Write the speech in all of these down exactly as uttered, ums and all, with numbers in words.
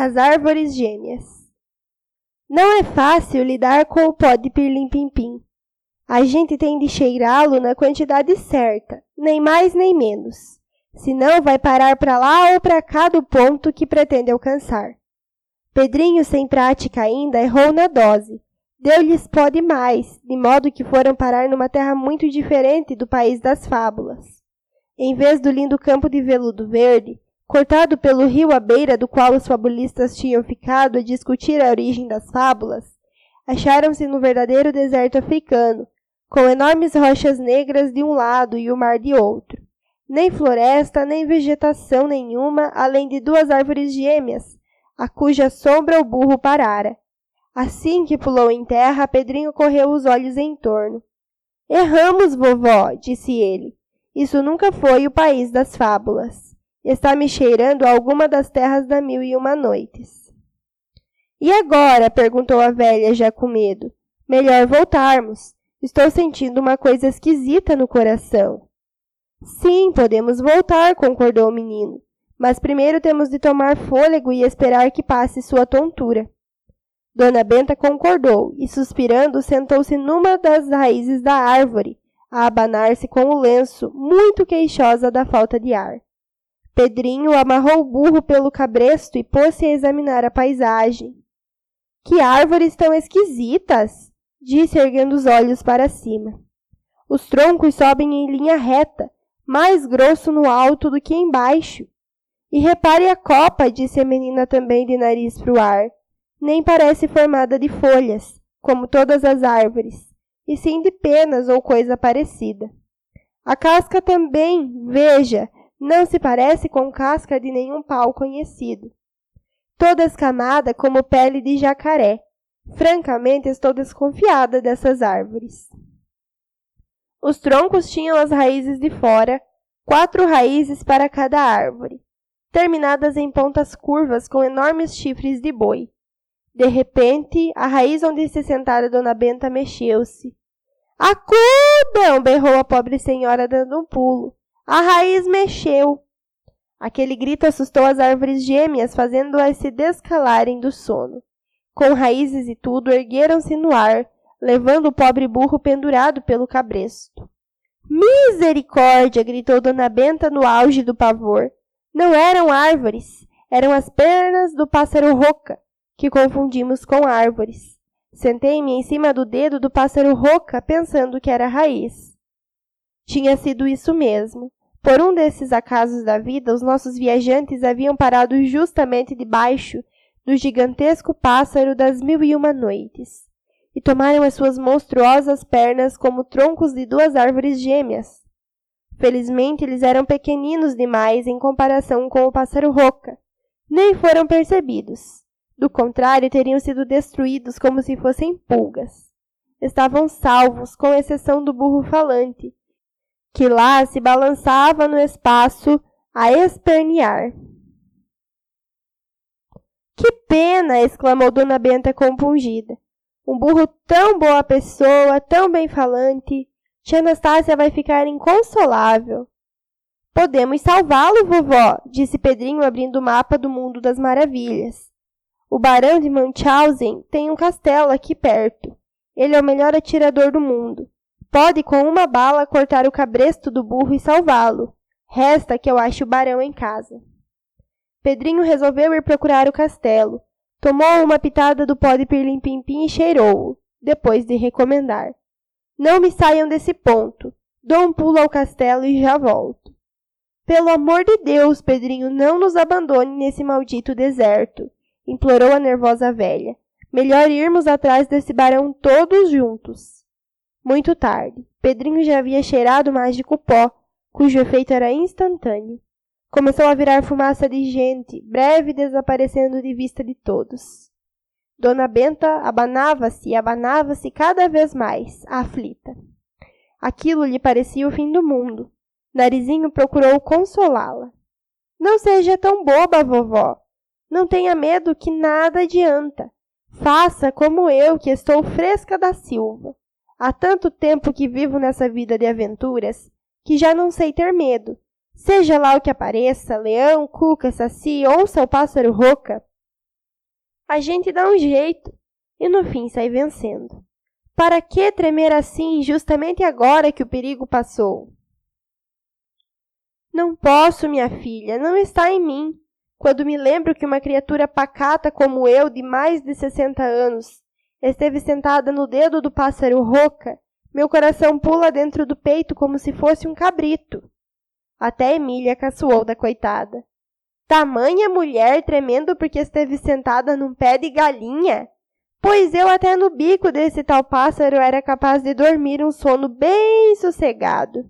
As árvores gêmeas. Não é fácil lidar com o pó de pirlim-pim-pim. A gente tem de cheirá-lo na quantidade certa, nem mais nem menos. Senão vai parar para lá ou para cá do ponto que pretende alcançar. Pedrinho, sem prática ainda, errou na dose. Deu-lhes pó demais, de modo que foram parar numa terra muito diferente do país das fábulas. Em vez do lindo campo de veludo verde, cortado pelo rio à beira do qual os fabulistas tinham ficado a discutir a origem das fábulas, acharam-se no verdadeiro deserto africano, com enormes rochas negras de um lado e o mar de outro. Nem floresta, nem vegetação nenhuma, além de duas árvores gêmeas, a cuja sombra o burro parara. Assim que pulou em terra, Pedrinho correu os olhos em torno. Erramos, vovó, disse ele. Isso nunca foi o país das fábulas. Está me cheirando a alguma das terras da Mil e Uma Noites. E agora? Perguntou a velha, já com medo. Melhor voltarmos. Estou sentindo uma coisa esquisita no coração. Sim, podemos voltar, concordou o menino. Mas primeiro temos de tomar fôlego e esperar que passe sua tontura. Dona Benta concordou e, suspirando, sentou-se numa das raízes da árvore, a abanar-se com o lenço, muito queixosa da falta de ar. Pedrinho amarrou o burro pelo cabresto e pôs-se a examinar a paisagem. — Que árvores tão esquisitas! — disse, erguendo os olhos para cima. — Os troncos sobem em linha reta, mais grosso no alto do que embaixo. — E repare a copa — disse a menina também de nariz para o ar. — Nem parece formada de folhas, como todas as árvores, e sim de penas ou coisa parecida. A casca também, veja, não se parece com casca de nenhum pau conhecido. Toda escamada como pele de jacaré. Francamente, estou desconfiada dessas árvores. Os troncos tinham as raízes de fora, quatro raízes para cada árvore, terminadas em pontas curvas com enormes chifres de boi. De repente, a raiz onde se sentara Dona Benta mexeu-se. — Acudam! — berrou a pobre senhora dando um pulo. — A raiz mexeu! Aquele grito assustou as árvores gêmeas, fazendo-as se descalarem do sono. Com raízes e tudo, ergueram-se no ar, levando o pobre burro pendurado pelo cabresto. — Misericórdia! — gritou Dona Benta no auge do pavor. Não eram árvores, eram as pernas do pássaro roca, que confundimos com árvores. Sentei-me em cima do dedo do pássaro roca, pensando que era raiz. Tinha sido isso mesmo. Por um desses acasos da vida, os nossos viajantes haviam parado justamente debaixo do gigantesco pássaro das Mil e Uma Noites, e tomaram as suas monstruosas pernas como troncos de duas árvores gêmeas. Felizmente, eles eram pequeninos demais em comparação com o pássaro roca. Nem foram percebidos. Do contrário, teriam sido destruídos como se fossem pulgas. Estavam salvos, com exceção do burro falante, que lá se balançava no espaço a espernear. — Que pena! — exclamou Dona Benta compungida. — Um burro tão boa pessoa, tão bem falante. Tia Anastácia vai ficar inconsolável. — Podemos salvá-lo, vovó! — disse Pedrinho, abrindo o mapa do mundo das maravilhas. O barão de Munchausen tem um castelo aqui perto. Ele é o melhor atirador do mundo. Pode, com uma bala, cortar o cabresto do burro e salvá-lo. Resta que eu ache o barão em casa. Pedrinho resolveu ir procurar o castelo. Tomou uma pitada do pó de pirlim-pim-pim e cheirou-o, depois de recomendar. Não me saiam desse ponto. Dou um pulo ao castelo e já volto. Pelo amor de Deus, Pedrinho, não nos abandone nesse maldito deserto, implorou a nervosa velha. Melhor irmos atrás desse barão todos juntos. Muito tarde. Pedrinho já havia cheirado o mágico pó, cujo efeito era instantâneo. Começou a virar fumaça de gente, breve desaparecendo de vista de todos. Dona Benta abanava-se e abanava-se cada vez mais, aflita. Aquilo lhe parecia o fim do mundo. Narizinho procurou consolá-la. — Não seja tão boba, vovó. Não tenha medo que nada adianta. Faça como eu, que estou fresca da silva. Há tanto tempo que vivo nessa vida de aventuras, que já não sei ter medo. Seja lá o que apareça, leão, cuca, saci, onça ou pássaro roca. A gente dá um jeito e no fim sai vencendo. Para que tremer assim justamente agora que o perigo passou? Não posso, minha filha, não está em mim. Quando me lembro que uma criatura pacata como eu, de mais de sessenta anos, esteve sentada no dedo do pássaro Roca, meu coração pula dentro do peito como se fosse um cabrito. Até Emília caçoou da coitada. Tamanha mulher tremendo porque esteve sentada num pé de galinha? Pois eu até no bico desse tal pássaro era capaz de dormir um sono bem sossegado.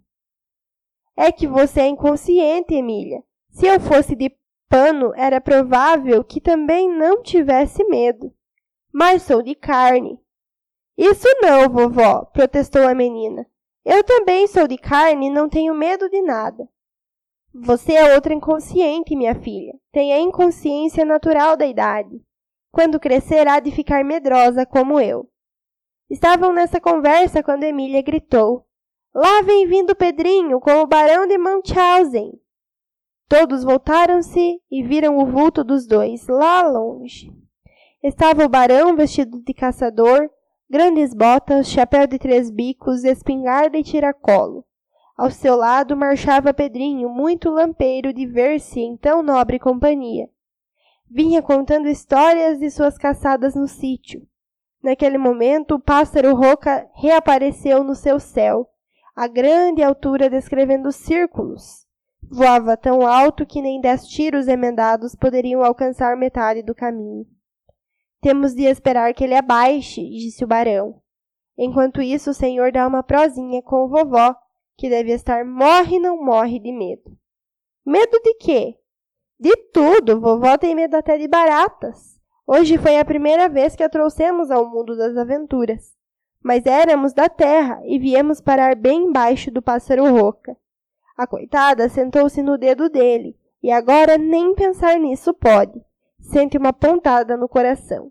É que você é inconsciente, Emília. Se eu fosse de pano, era provável que também não tivesse medo. Mas sou de carne. Isso não, vovó, protestou a menina. Eu também sou de carne e não tenho medo de nada. Você é outra inconsciente, minha filha. Tem a inconsciência natural da idade. Quando crescer, há de ficar medrosa como eu. Estavam nessa conversa quando Emília gritou. Lá vem vindo Pedrinho com o barão de Munchausen. Todos voltaram-se e viram o vulto dos dois, lá longe. Estava o barão vestido de caçador, grandes botas, chapéu de três bicos, espingarda e tiracolo. Ao seu lado marchava Pedrinho, muito lampeiro de ver-se em tão nobre companhia. Vinha contando histórias de suas caçadas no sítio. Naquele momento, o pássaro Roca reapareceu no seu céu, a grande altura descrevendo círculos. Voava tão alto que nem dez tiros emendados poderiam alcançar metade do caminho. Temos de esperar que ele abaixe, disse o barão. Enquanto isso, o senhor dá uma prosinha com o vovó, que deve estar morre e não morre de medo. Medo de quê? De tudo, vovó tem medo até de baratas. Hoje foi a primeira vez que a trouxemos ao mundo das aventuras. Mas éramos da terra e viemos parar bem embaixo do pássaro Roca. A coitada sentou-se no dedo dele, e agora nem pensar nisso pode. Sente uma pontada no coração.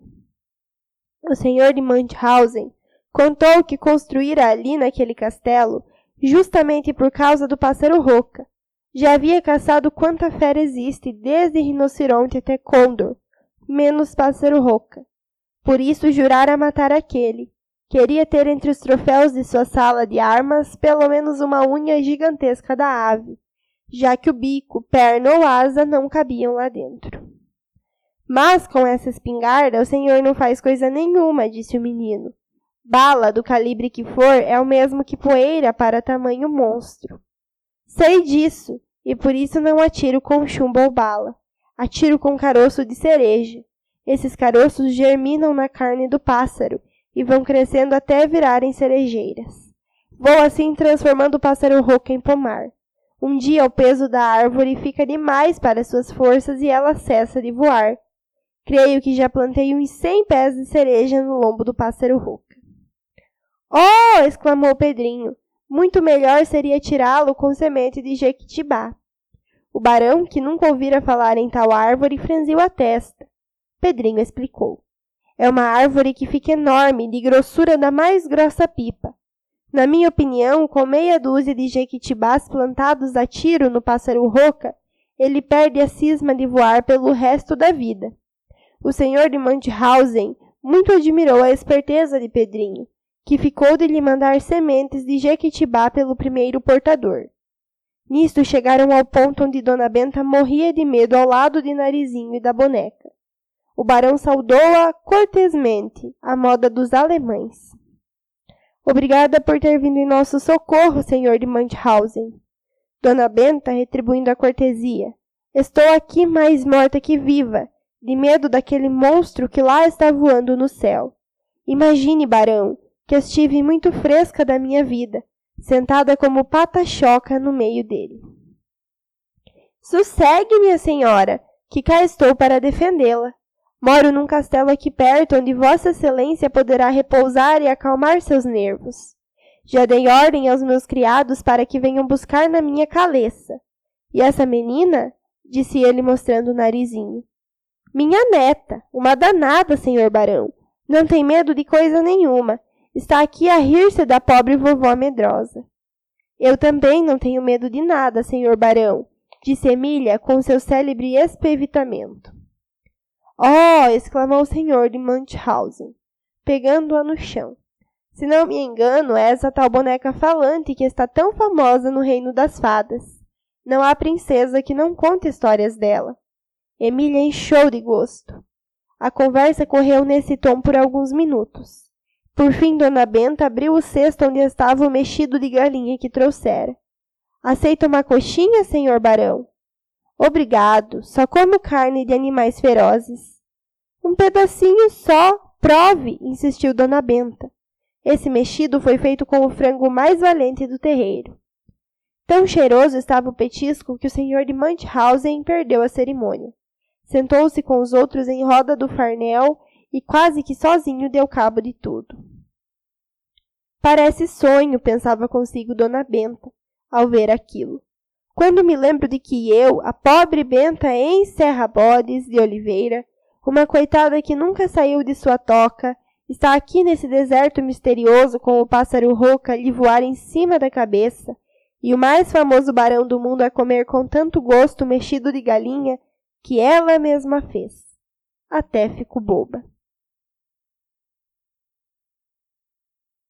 O senhor de Munchausen contou que construíra ali naquele castelo justamente por causa do pássaro Roca. Já havia caçado quanta fera existe, desde rinoceronte até côndor, menos pássaro Roca. Por isso jurara matar aquele. Queria ter entre os troféus de sua sala de armas pelo menos uma unha gigantesca da ave, já que o bico, perna ou asa não cabiam lá dentro. Mas com essa espingarda o senhor não faz coisa nenhuma, disse o menino. Bala, do calibre que for, é o mesmo que poeira para tamanho monstro. Sei disso, e por isso não atiro com chumbo ou bala. Atiro com caroço de cereja. Esses caroços germinam na carne do pássaro e vão crescendo até virarem cerejeiras. Vou assim transformando o pássaro Roca em pomar. Um dia o peso da árvore fica demais para suas forças e ela cessa de voar. Creio que já plantei uns cem pés de cereja no lombo do pássaro Roca. Oh! Exclamou Pedrinho. Muito melhor seria tirá-lo com semente de jequitibá. O barão, que nunca ouvira falar em tal árvore, franziu a testa. Pedrinho explicou. É uma árvore que fica enorme, de grossura da mais grossa pipa. Na minha opinião, com meia dúzia de jequitibás plantados a tiro no pássaro Roca, ele perde a cisma de voar pelo resto da vida. O senhor de Munchausen muito admirou a esperteza de Pedrinho, que ficou de lhe mandar sementes de jequitibá pelo primeiro portador. Nisto chegaram ao ponto onde Dona Benta morria de medo ao lado de Narizinho e da boneca. O barão saudou-a cortesmente, à moda dos alemães. Obrigada por ter vindo em nosso socorro, senhor de Munchausen. Dona Benta, retribuindo a cortesia. Estou aqui mais morta que viva, de medo daquele monstro que lá está voando no céu. Imagine, barão, que estive muito fresca da minha vida, sentada como pata-choca no meio dele. Sossegue, minha senhora, que cá estou para defendê-la. Moro num castelo aqui perto, onde Vossa Excelência poderá repousar e acalmar seus nervos. Já dei ordem aos meus criados para que venham buscar na minha caleça. E essa menina? Disse ele mostrando o narizinho. Minha neta, uma danada, senhor barão. Não tem medo de coisa nenhuma. Está aqui a rir-se da pobre vovó medrosa. Eu também não tenho medo de nada, senhor barão, disse Emília com seu célebre espevitamento. Oh! Exclamou o senhor de Munchausen, pegando-a no chão. Se não me engano, é essa tal boneca falante que está tão famosa no reino das fadas. Não há princesa que não conte histórias dela. Emília encheu de gosto. A conversa correu nesse tom por alguns minutos. Por fim, Dona Benta abriu o cesto onde estava o mexido de galinha que trouxera. Aceita uma coxinha, senhor barão? Obrigado, só como carne de animais ferozes. Um pedacinho só, prove, insistiu Dona Benta. Esse mexido foi feito com o frango mais valente do terreiro. Tão cheiroso estava o petisco que o senhor de Munchausen perdeu a cerimônia. Sentou-se com os outros em roda do farnel e quase que sozinho deu cabo de tudo. Parece sonho, pensava consigo Dona Benta, ao ver aquilo. Quando me lembro de que eu, a pobre Benta em Serrabodes de Oliveira, uma coitada que nunca saiu de sua toca, está aqui nesse deserto misterioso com o pássaro rouca lhe voar em cima da cabeça, e o mais famoso barão do mundo a comer com tanto gosto mexido de galinha que ela mesma fez. Até fico boba.